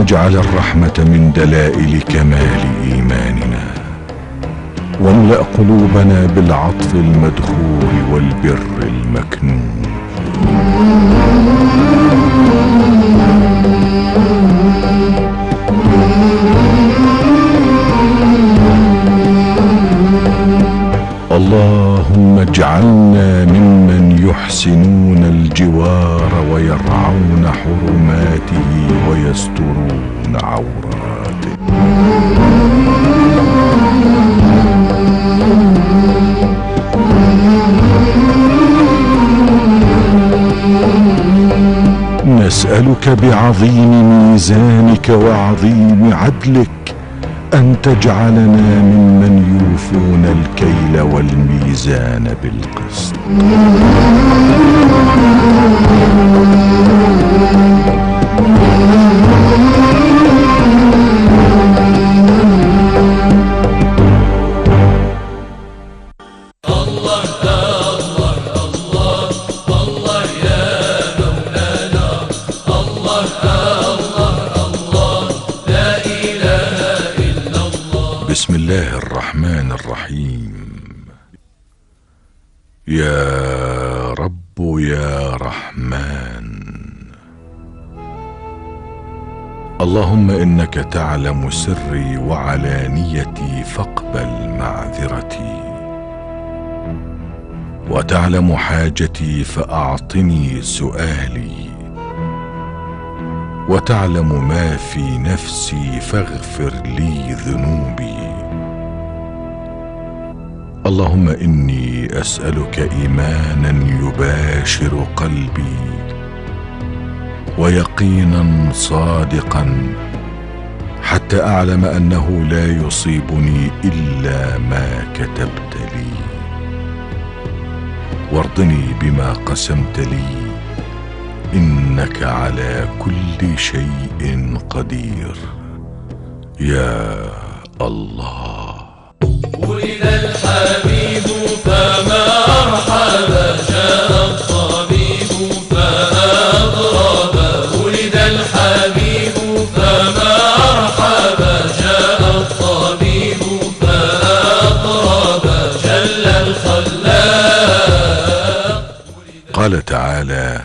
اجعل الرحمة من دلائل كمال إيماننا، واملأ قلوبنا بالعطف المدخول والبر المكنون. اللهم اجعلنا ممن يحسنون الجوار ويرعون حرماته ويسترون عوراته. نسألك بعظيم ميزانك وعظيم عدلك أن تجعلنا ممن يوفون الكيل والميزان بالقسط. بسم الله الرحمن الرحيم. يا رب يا رحمن، اللهم إنك تعلم سري وعلانيتي فاقبل معذرتي، وتعلم حاجتي فأعطني سؤالي، وتعلم ما في نفسي فاغفر لي ذنوبي. اللهم إني أسألك إيمانا يباشر قلبي، ويقينا صادقا، حتى أعلم أنه لا يصيبني إلا ما كتبت لي، وارضني بما قسمت لي، إنك على كل شيء قدير يا الله. ولد الحبيب فما أرحب، جاء الطبيب فأضرب. ولد الحبيب فما أرحب، جاء الطبيب فأضرب. جل الخلاق. قال تعالى: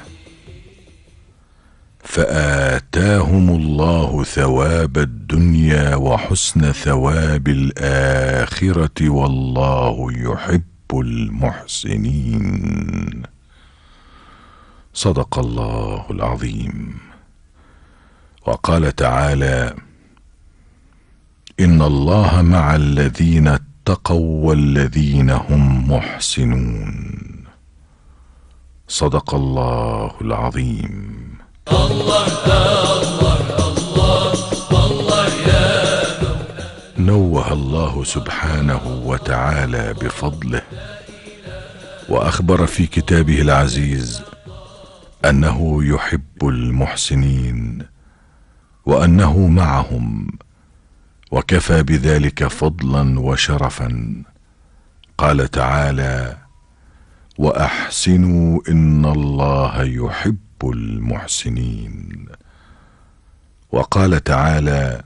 فآتاهم الله ثواب الدنيا وحسن ثواب الآخرة والله يحب المحسنين. صدق الله العظيم. وقال تعالى: إن الله مع الذين اتقوا والذين هم محسنون. صدق الله العظيم. الله الله الله الله يا نوه الله سبحانه وتعالى بفضله، وأخبر في كتابه العزيز أنه يحب المحسنين وأنه معهم، وكفى بذلك فضلا وشرفا. قال تعالى: وأحسنوا إن الله يحب المحسنين. وقال تعالى: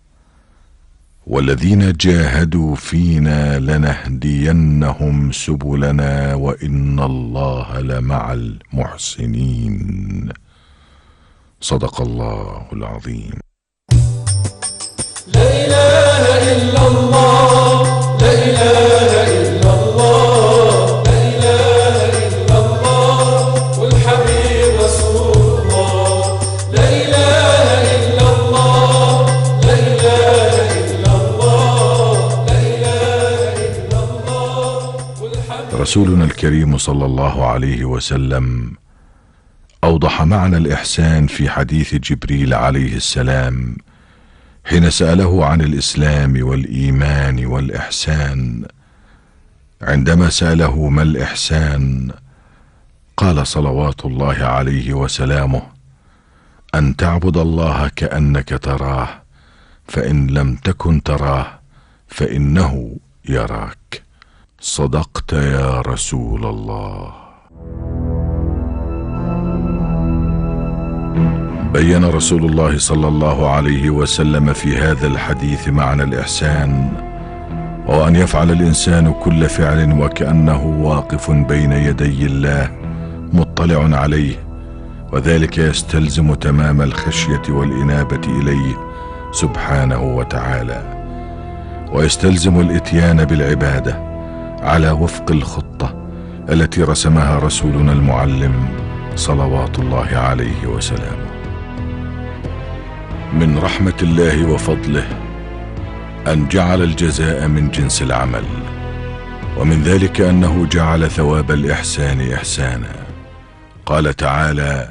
والذين جاهدوا فينا لنهدينهم سبلنا وإن الله لمع المحسنين. صدق الله العظيم. لا إله إلا الله، لا إله إلا الله، لا إله إلا الله، والحبيب رسول الله. لا إله إلا الله، لا إله إلا الله، لا إله إلا الله، والحبيب. رسولنا الكريم صلى الله عليه وسلم أوضح معنى الإحسان في حديث جبريل عليه السلام حين سأله عن الإسلام والإيمان والإحسان. عندما سأله ما الإحسان، قال صلوات الله عليه وسلامه: أن تعبد الله كأنك تراه، فإن لم تكن تراه فإنه يراك. صدقت يا رسول الله. بين رسول الله صلى الله عليه وسلم في هذا الحديث معنى الإحسان، وأن يفعل الإنسان كل فعل وكأنه واقف بين يدي الله مطلع عليه، وذلك يستلزم تمام الخشية والإنابة إليه سبحانه وتعالى، ويستلزم الإتيان بالعبادة على وفق الخطة التي رسمها رسولنا المعلم صلوات الله عليه وسلامه. من رحمة الله وفضله أن جعل الجزاء من جنس العمل، ومن ذلك أنه جعل ثواب الإحسان إحسانا. قال تعالى: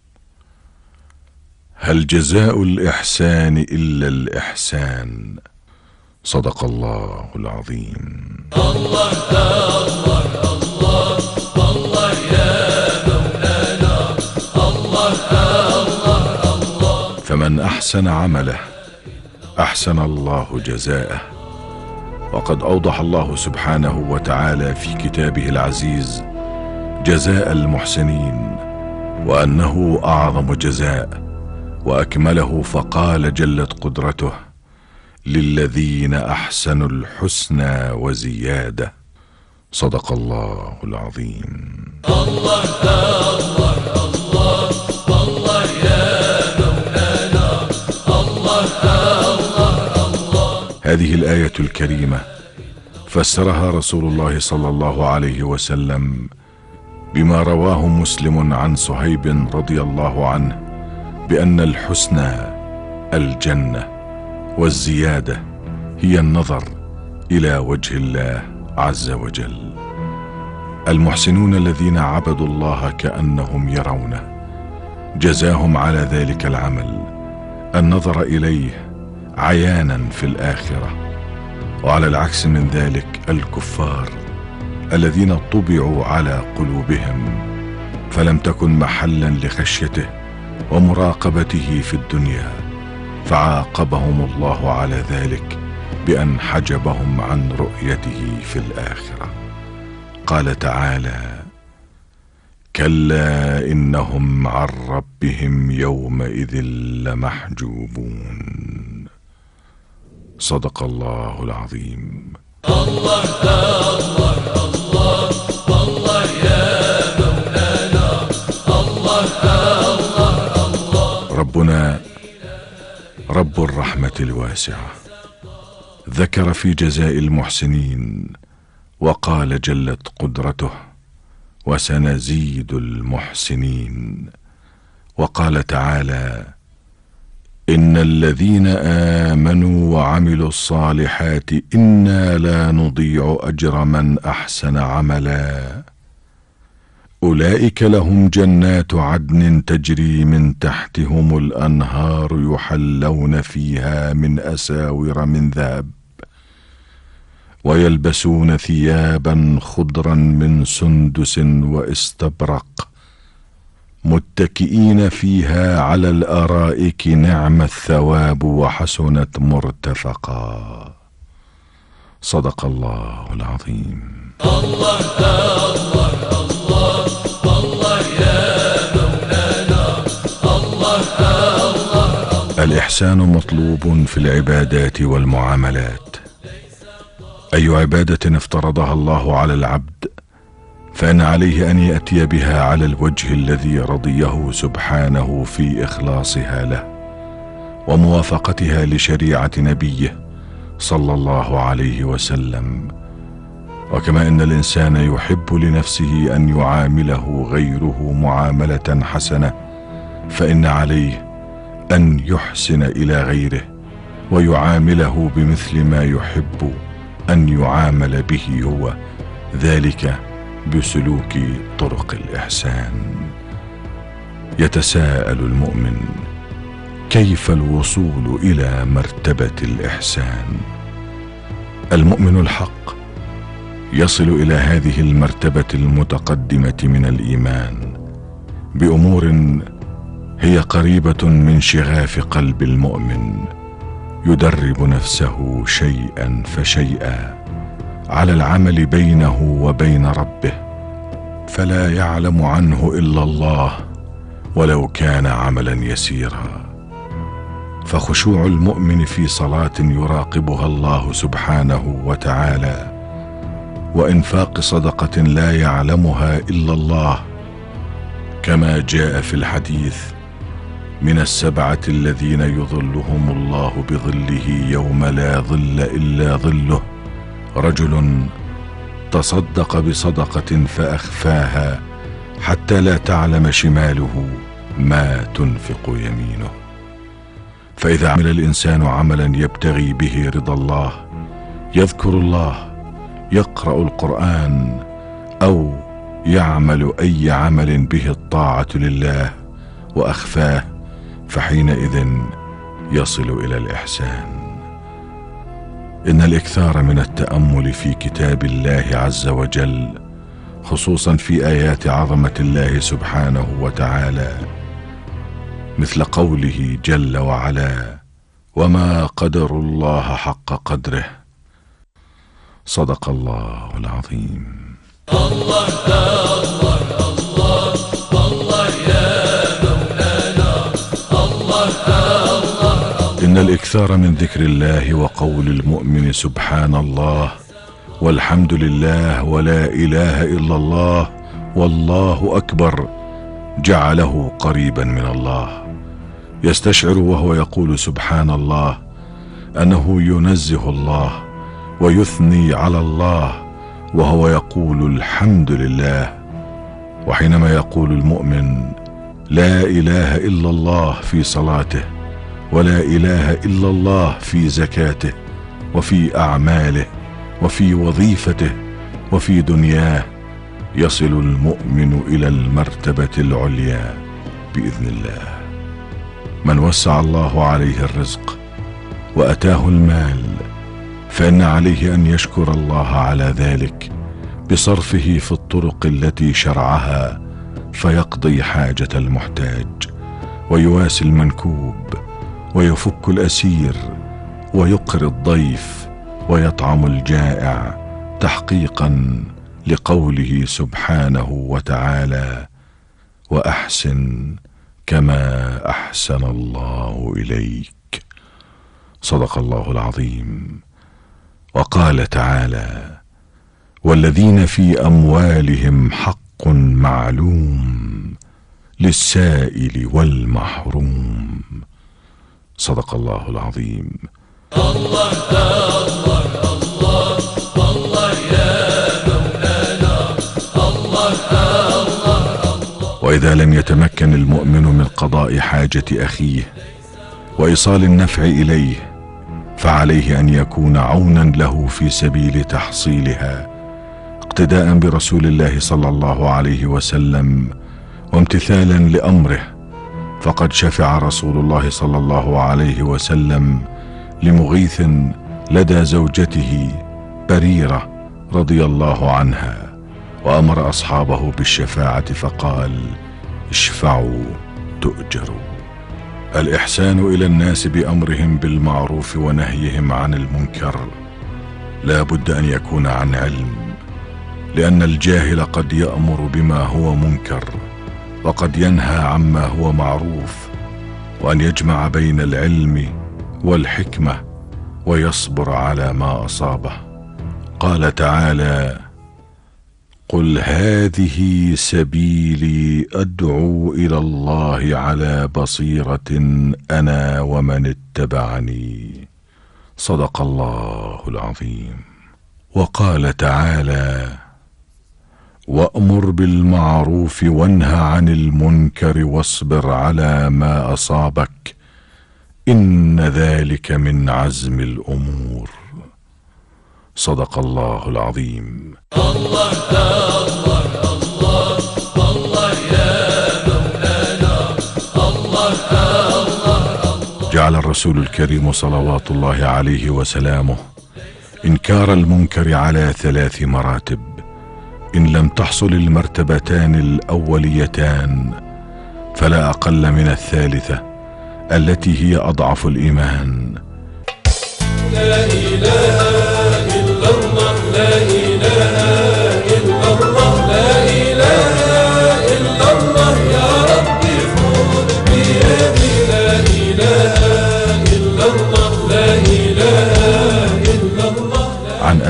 هل جزاء الإحسان إلا الإحسان. صدق الله العظيم. الله الله الله الله يا مولانا، الله الله الله. فمن أحسن عمله أحسن الله جزاءه. وقد أوضح الله سبحانه وتعالى في كتابه العزيز جزاء المحسنين، وأنه أعظم جزاء وأكمله، فقال جلت قدرته: للذين أحسنوا الحسنى وزيادة. صدق الله العظيم. الله الله الله الله يا مولانا، الله الله الله. هذه الآية الكريمة فسرها رسول الله صلى الله عليه وسلم بما رواه مسلم عن صهيب رضي الله عنه بأن الحسنى الجنة، والزيادة هي النظر إلى وجه الله عز وجل. المحسنون الذين عبدوا الله كأنهم يرونه جزاهم على ذلك العمل النظر إليه عيانا في الآخرة. وعلى العكس من ذلك الكفار الذين طبعوا على قلوبهم فلم تكن محلا لخشيته ومراقبته في الدنيا، فعاقبهم الله على ذلك بأن حجبهم عن رؤيته في الآخرة. قال تعالى: كلا إنهم عن ربهم يومئذ لمحجوبون. صدق الله العظيم. الله الله الله الله يا مولانا، الله الله الله. ربنا رب الرحمة الواسعة ذكر في جزاء المحسنين وقال جلت قدرته: وسنزيد المحسنين. وقال تعالى: إن الذين آمنوا وعملوا الصالحات إنا لا نضيع أجر من أحسن عملا أولئك لهم جنات عدن تجري من تحتهم الأنهار يحلون فيها من أساور من ذهب ويلبسون ثيابا خضرا من سندس واستبرق متكئين فيها على الأرائك نعم الثواب وحسنت مرتفقا. صدق الله العظيم. الله الله الله الله يا مولانا، الله الله. الإحسان مطلوب في العبادات والمعاملات. أي عبادة افترضها الله على العبد فإن عليه أن يأتي بها على الوجه الذي رضيه سبحانه في إخلاصها له وموافقتها لشريعة نبيه صلى الله عليه وسلم. وكما أن الإنسان يحب لنفسه أن يعامله غيره معاملة حسنة، فإن عليه أن يحسن إلى غيره ويعامله بمثل ما يحب أن يعامل به هو، ذلك بسلوك طرق الإحسان. يتساءل المؤمن: كيف الوصول إلى مرتبة الإحسان؟ المؤمن الحق يصل إلى هذه المرتبة المتقدمة من الإيمان بأمور هي قريبة من شغاف قلب المؤمن، يدرب نفسه شيئا فشيئا على العمل بينه وبين ربه، فلا يعلم عنه إلا الله ولو كان عملا يسيرا. فخشوع المؤمن في صلاة يراقبها الله سبحانه وتعالى، وإنفاق صدقة لا يعلمها إلا الله، كما جاء في الحديث: من السبعة الذين يظلهم الله بظله يوم لا ظل إلا ظله رجل تصدق بصدقة فأخفاها حتى لا تعلم شماله ما تنفق يمينه. فإذا عمل الإنسان عملا يبتغي به رضا الله، يذكر الله، يقرأ القرآن، أو يعمل أي عمل به الطاعة لله وأخفاه، فحينئذ يصل إلى الإحسان. إن الإكثار من التأمل في كتاب الله عز وجل، خصوصا في آيات عظمة الله سبحانه وتعالى، مثل قوله جل وعلا: وما قدروا الله حق قدره. صدق الله العظيم. الله الله الله الله يا مولانا الله الله. إن الإكثار من ذكر الله وقول المؤمن سبحان الله والحمد لله ولا إله إلا الله والله أكبر جعله قريبا من الله. يستشعر وهو يقول سبحان الله أنه ينزه الله ويثني على الله وهو يقول الحمد لله. وحينما يقول المؤمن لا إله إلا الله في صلاته، ولا إله إلا الله في زكاته، وفي أعماله، وفي وظيفته، وفي دنياه، يصل المؤمن إلى المرتبة العليا بإذن الله. من وسع الله عليه الرزق وأتاه المال، فإن عليه أن يشكر الله على ذلك بصرفه في الطرق التي شرعها، فيقضي حاجة المحتاج، ويواسي المنكوب، ويفك الأسير، ويقر الضيف، ويطعم الجائع، تحقيقا لقوله سبحانه وتعالى: وأحسن كما أحسن الله إليك. صدق الله العظيم. وقال تعالى: والذين في أموالهم حق معلوم للسائل والمحروم. صدق الله العظيم. الله الله الله الله يا مولانا الله الله. وإذا لم يتمكن المؤمن من قضاء حاجة أخيه وإيصال النفع إليه، فعليه أن يكون عونا له في سبيل تحصيلها، اقتداء برسول الله صلى الله عليه وسلم وامتثالا لأمره. فقد شفع رسول الله صلى الله عليه وسلم لمغيث لدى زوجته بريرة رضي الله عنها، وأمر أصحابه بالشفاعة فقال: اشفعوا تؤجروا. الإحسان إلى الناس بأمرهم بالمعروف ونهيهم عن المنكر لا بد أن يكون عن علم، لأن الجاهل قد يأمر بما هو منكر وقد ينهى عما هو معروف، وأن يجمع بين العلم والحكمة ويصبر على ما أصابه. قال تعالى: قل هذه سبيلي أدعو إلى الله على بصيرة أنا ومن اتبعني. صدق الله العظيم. وقال تعالى: وأمر بالمعروف وانه عن المنكر واصبر على ما أصابك إن ذلك من عزم الأمور. صدق الله العظيم. الله الله الله الله يا مولانا الله الله. جعل الرسول الكريم صلوات الله عليه وسلامه إنكار المنكر على 3 مراتب. إن لم تحصل المرتبتان الأوليتان فلا أقل من الثالثة التي هي أضعف الإيمان. لا إله إلا الله لا إله إلا الله لا إله إلا الله يا ربي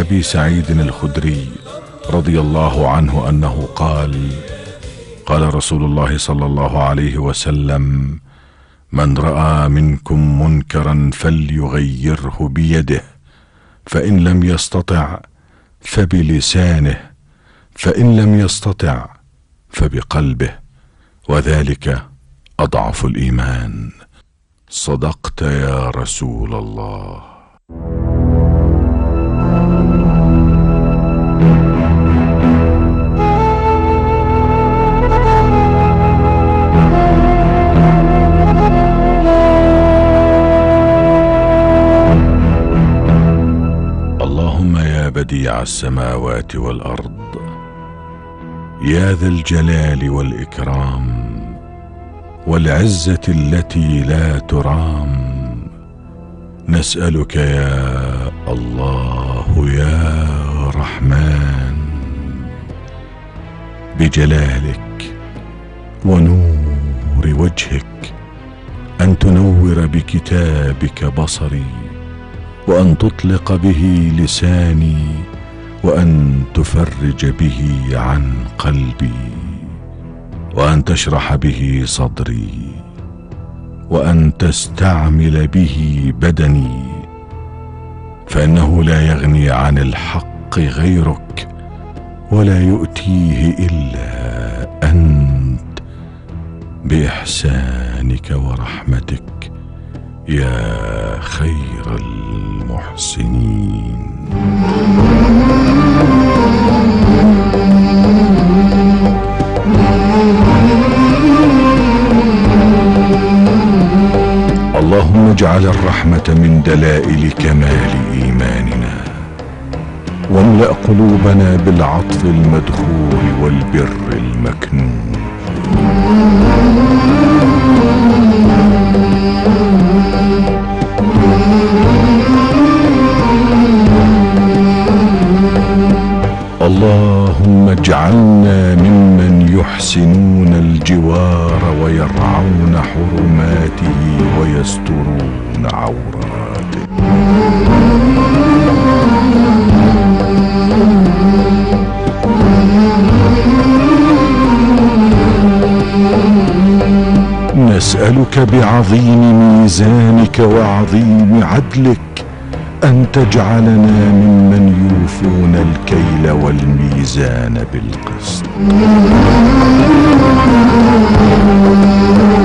ابي سعيد الخدري رضي الله عنه انه قال: قال رسول الله صلى الله عليه وسلم: من رأى منكم منكرا فليغيره بيده، فإن لم يستطع فبلسانه، فإن لم يستطع فبقلبه، وذلك أضعف الإيمان. صدقت يا رسول الله. اللهم يا بديع السماوات والأرض، يا ذا الجلال والإكرام والعزة التي لا ترام، نسألك يا الله يا رحمن بجلالك ونور وجهك أن تنور بكتابك بصري، وأن تطلق به لساني، وأن تفرج به عن قلبي، وأن تشرح به صدري، وأن تستعمل به بدني، فإنه لا يغني عن الحق غيرك، ولا يؤتيه إلا أنت، بإحسانك ورحمتك يا خير المحسنين. اللهم اجعل الرحمة من دلائل كمال إيماننا، واملأ قلوبنا بالعطف المدخول والبر المكنون. اللهم اجعلنا ممن يحسنون الجوار ويرعون حرماته ويسترون عوراته. نسألك بعظيم ميزانك وعظيم عدلك أن تجعلنا ممن يوفون الكيل والميزان بالقسط.